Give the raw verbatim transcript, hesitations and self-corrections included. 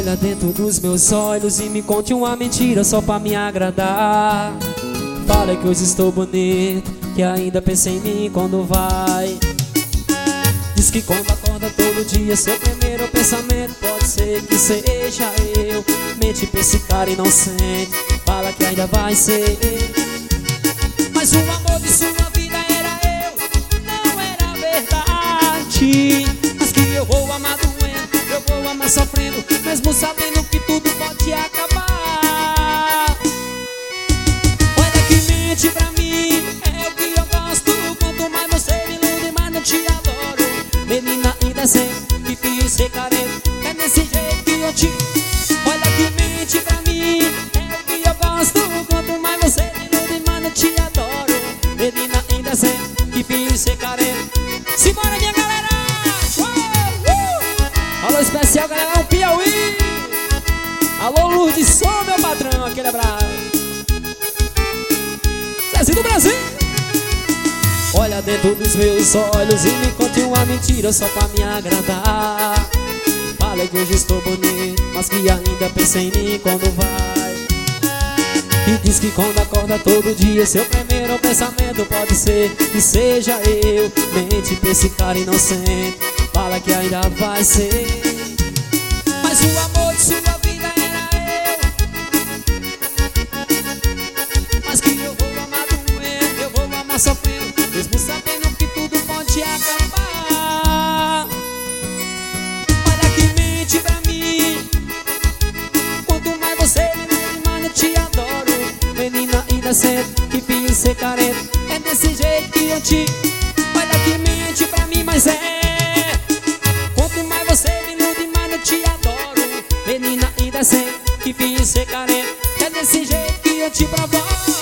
Olha dentro dos meus olhos e me conte uma mentira só pra me agradar. Fala que hoje estou bonito, que ainda pensa em mim quando vai. Diz que quando acorda todo dia seu primeiro pensamento pode ser que seja eu. Mente pra esse cara inocente, fala que ainda vai ser. Mas o amor de sua vida era eu, não era verdade. Mas que eu vou amar doendo, eu vou amar sofrendo, mesmo sabendo que tudo pode acabar. Olha que mente pra mim, é o que eu gosto. Quanto mais você me ilude, mais não te adoro. Menina indecente, difícil ser carente, é desse jeito que eu te... Olha que mente pra mim, é o que eu gosto. Quanto mais você me ilude, mais não te adoro. Menina indecente, difícil ser carente. Simbora minha galera! Uh, uh! Alô especial galera, um Piauí. Alô Luz de Som, meu patrão, aquele abraço. Zezinho do Brasil. Olha dentro dos meus olhos e me conte uma mentira só pra me agradar. Fala que hoje estou bonito, mas que ainda pensa em mim quando vai. E diz que quando acorda todo dia seu primeiro pensamento pode ser que seja eu. Mente pra esse cara inocente, fala que ainda vai ser. Mas o amor de sua vida era eu. Mas que eu vou amar doendo, eu vou amar sofrendo, mesmo sabendo que tudo pode acabar. Olha que mente pra mim, quanto mais você me ama, mais eu te adoro. Menina indecente, que finge ser carente, é desse jeito que eu te... Olha que mente pra mim, mas é... Quanto mais você me ilude, mais eu te adoro. Menina indecente, que finge ser carente, é desse jeito que eu te provoco.